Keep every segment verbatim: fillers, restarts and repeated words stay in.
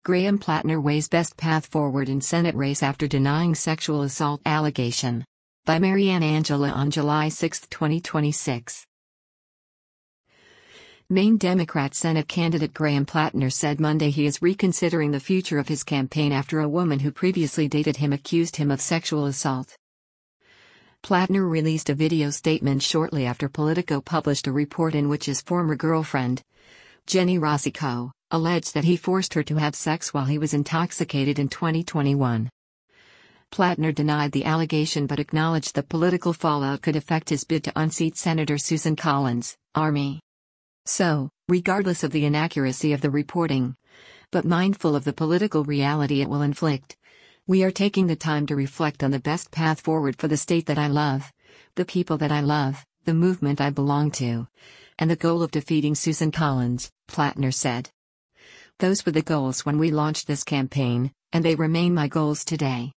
Graham Plattner weighs best path forward in Senate race after denying sexual assault allegation. By Marianne Angela on July sixth, twenty twenty-six. Maine Democrat Senate candidate Graham Plattner said Monday he is reconsidering the future of his campaign after a woman who previously dated him accused him of sexual assault. Plattner released a video statement shortly after Politico published a report in which his former girlfriend, Jenny Rosico, alleged that he forced her to have sex while he was intoxicated in twenty twenty-one. Plattner denied the allegation but acknowledged the political fallout could affect his bid to unseat Senator Susan Collins, Army. So, regardless of the inaccuracy of the reporting, but mindful of the political reality it will inflict, we are taking the time to reflect on the best path forward for the state that I love, the people that I love, the movement I belong to, and the goal of defeating Susan Collins, Plattner said. Those were the goals when we launched this campaign, and they remain my goals today.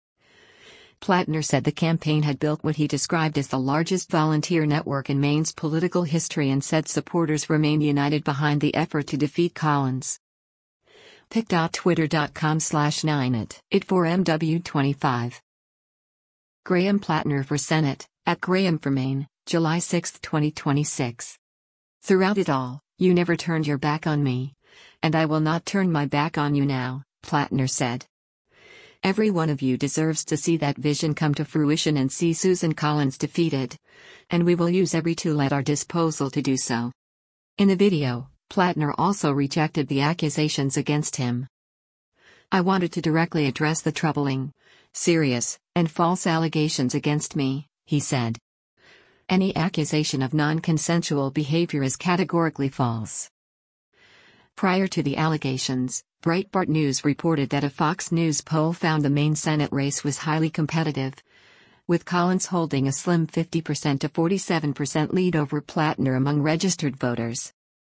Plattner said the campaign had built what he described as the largest volunteer network in Maine's political history and said supporters remain united behind the effort to defeat Collins. pic dot twitter dot com slash nine at it four M W twenty-five. Graham Plattner for Senate, at Graham for Maine, July sixth, twenty twenty-six. Throughout it all, you never turned your back on me. And I will not turn my back on you now, Plattner said. Every one of you deserves to see that vision come to fruition and see Susan Collins defeated. And we will use every tool at our disposal to do so. In the video, Plattner also rejected the accusations against him. I wanted to directly address the troubling, serious, and false allegations against me, he said. Any accusation of non-consensual behavior is categorically false. Prior to the allegations, Breitbart News reported that a Fox News poll found the Maine Senate race was highly competitive, with Collins holding a slim fifty percent to forty-seven percent lead over Plattner among registered voters.